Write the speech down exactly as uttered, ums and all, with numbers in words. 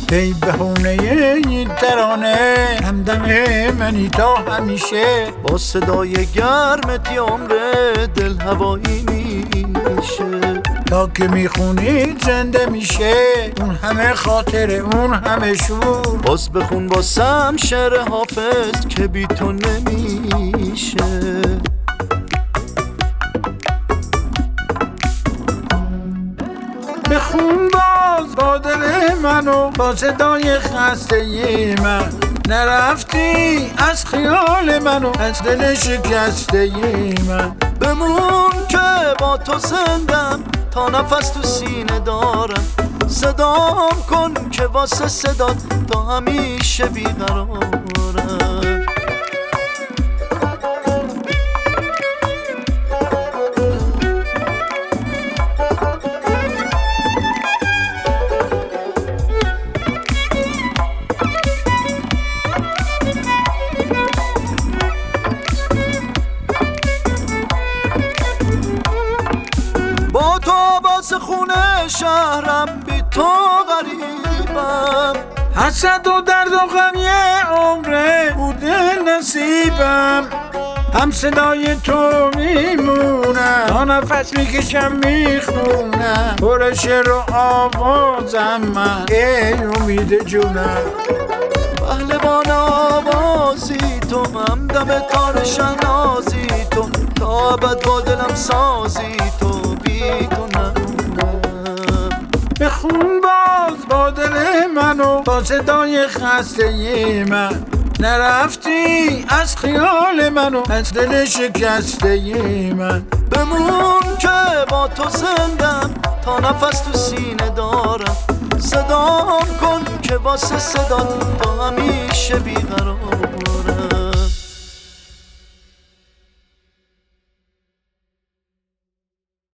ای بهونه این ترانه همدم منی تا همیشه، با صدای گرمت یه عمر دل هوایی میشه. تا که میخونی زنده میشه اون همه خاطره اون همه شور. باز بخون باسم شعر حافظ که بی تو نمیشه. بخون باز با دل منو با صدای خسته من، نرفتی از خیال منو از دل شکسته من. بمون که با تو زندم تا نفس تو سینه دارم، صدام کن که واسه صدات تا همیشه بیقرارم. با تو آواز خونه شهرم بی تو غریبم، حسد و درد و غم یه عمره بوده نصیبم. هم صدای تو میمونم تا نفس میکشم میخونم، پر شعر و آوازم من ای امید جونم. پهلوان آوازی تو همدم تار شنازی تو، تا ابد با دلم سازی تو بی تو نمونم. بخون باز با دل منو با صدای خسته من، نرفتی از خیال منو از دل شکسته من. بمون که با تو زندم تا نفس تو سینه دارم، صدام کن که واسه صدا تا همیشه بیقرارم.